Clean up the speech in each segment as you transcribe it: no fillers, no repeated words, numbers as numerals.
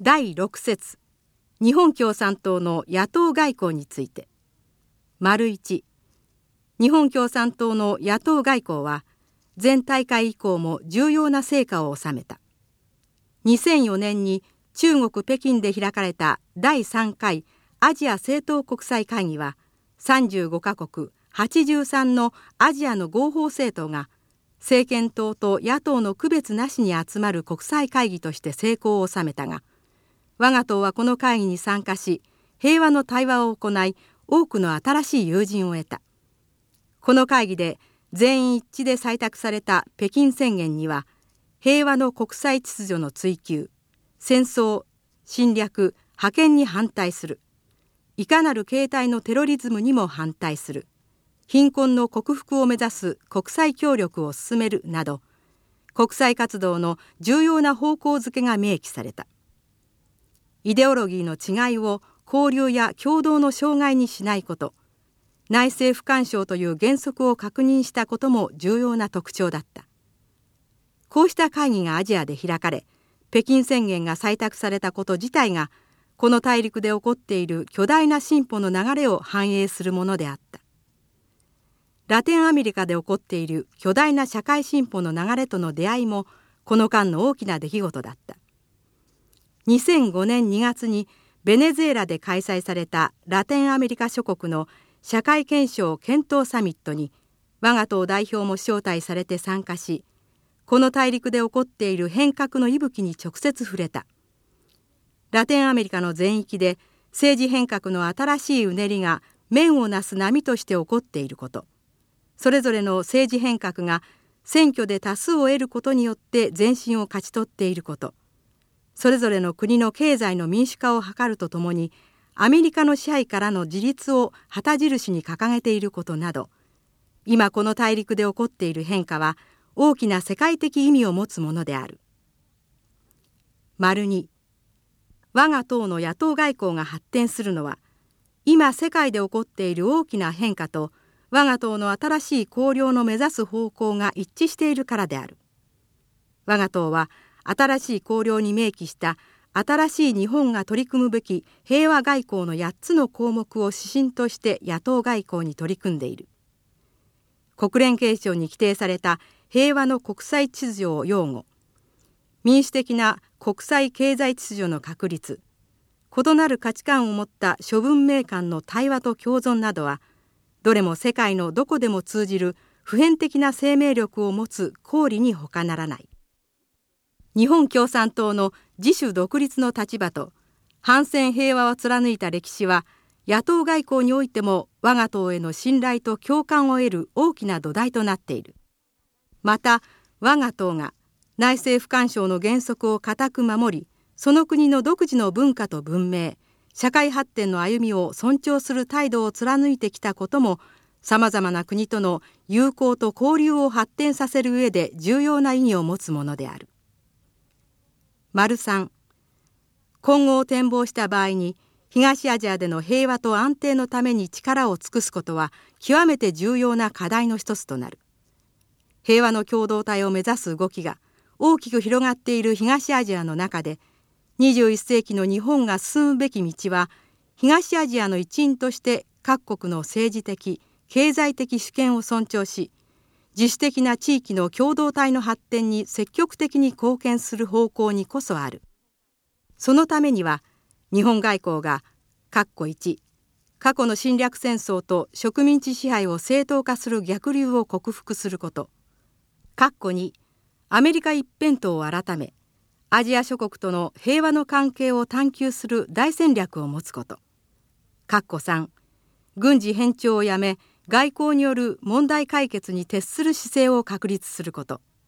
第6節日本共産党の野党外交について。1、日本共産党の野党外交は前大会以降も重要な成果を収めた。2004年に中国北京で開かれた第3回アジア政党国際会議は35カ国83のアジアの合法政党が政権党と野党の区別なしに集まる国際会議として成功を収めたが、我が党はこの会議に参加し平和の対話を行い、多くの新しい友人を得た。この会議で全員一致で採択された北京宣言には、平和の国際秩序の追求、戦争、侵略、覇権に反対する、いかなる形態のテロリズムにも反対する、貧困の克服を目指す国際協力を進めるなど、国際活動の重要な方向づけが明記された。イデオロギーの違いを交流や共同の障害にしないこと、内政不干渉という原則を確認したことも重要な特徴だった。こうした会議がアジアで開かれ、北京宣言が採択されたこと自体が、この大陸で起こっている巨大な進歩の流れを反映するものであった。ラテンアメリカで起こっている巨大な社会進歩の流れとの出会いも、この間の大きな出来事だった。2005年2月にベネズエラで開催されたラテンアメリカ諸国の社会憲章検討サミットに、我が党代表も招待されて参加し、この大陸で起こっている変革の息吹に直接触れた。ラテンアメリカの全域で政治変革の新しいうねりが面をなす波として起こっていること、それぞれの政治変革が選挙で多数を得ることによって前進を勝ち取っていること、それぞれの国の経済の民主化を図るとともにアメリカの支配からの自立を旗印に掲げていることなど、今この大陸で起こっている変化は大きな世界的意味を持つものである。2、我が党の野党外交が発展するのは、今世界で起こっている大きな変化と我が党の新しい綱領の目指す方向が一致しているからである。我が党は新しい綱領に明記した新しい日本が取り組むべき平和外交の8つの項目を指針として野党外交に取り組んでいる。国連憲章に規定された平和の国際秩序を擁護、民主的な国際経済秩序の確立、異なる価値観を持った諸文明間の対話と共存などは、どれも世界のどこでも通じる普遍的な生命力を持つ公理に他ならない。日本共産党の自主独立の立場と反戦平和を貫いた歴史は、野党外交においても我が党への信頼と共感を得る大きな土台となっている。また我が党が内政不干渉の原則を固く守り、その国の独自の文化と文明、社会発展の歩みを尊重する態度を貫いてきたことも、さまざまな国との友好と交流を発展させる上で重要な意義を持つものである。3、今後を展望した場合に、東アジアでの平和と安定のために力を尽くすことは極めて重要な課題の一つとなる。平和の共同体を目指す動きが大きく広がっている東アジアの中で、21世紀の日本が進むべき道は、東アジアの一員として各国の政治的、経済的主権を尊重し、自主的な地域の共同体の発展に積極的に貢献する方向にこそある。そのためには、日本外交が1、過去の侵略戦争と植民地支配を正当化する逆流を克服すること、2、アメリカ一辺倒を改め、アジア諸国との平和の関係を探求する大戦略を持つこと、3、軍事偏重をやめ、外交による問題解決に徹する姿勢を確立すること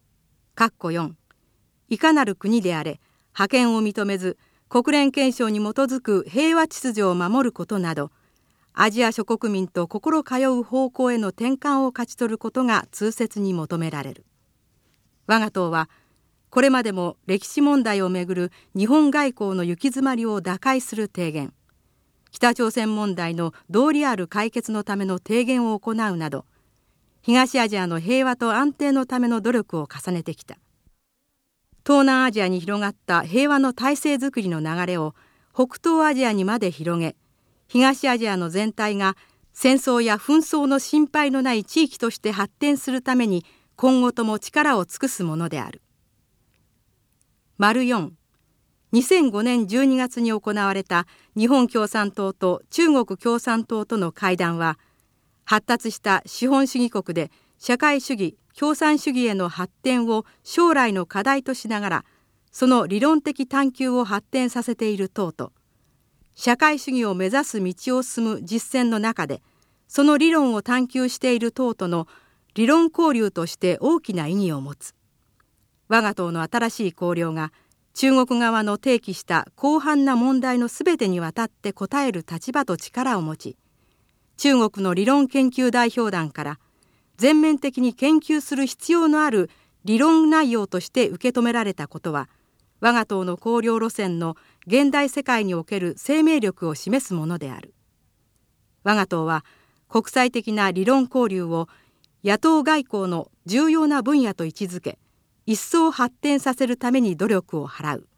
、4、いかなる国であれ覇権を認めず、国連憲章に基づく平和秩序を守ることなど、アジア諸国民と心通う方向への転換を勝ち取ることが痛切に求められる。我が党はこれまでも歴史問題をめぐる日本外交の行き詰まりを打開する提言、北朝鮮問題の道理ある解決のための提言を行うなど、東アジアの平和と安定のための努力を重ねてきた。 東南アジアに広がった平和の体制づくりの流れを北東アジアにまで広げ、東アジアの全体が戦争や紛争の心配のない地域として発展するために今後とも力を尽くすものである。4、2005年12月に行われた日本共産党と中国共産党との会談は、発達した資本主義国で社会主義共産主義への発展を将来の課題としながら、その理論的探求を発展させている党と、社会主義を目指す道を進む実践の中でその理論を探求している党との理論交流として大きな意義を持つ。我が党の新しい綱領が中国側の提起した広範な問題のすべてにわたって答える立場と力を持ち、中国の理論研究代表団から全面的に研究する必要のある理論内容として受け止められたことは、我が党の綱領路線の現代世界における生命力を示すものである。我が党は国際的な理論交流を野党外交の重要な分野と位置づけ、一層発展させるために努力を払う。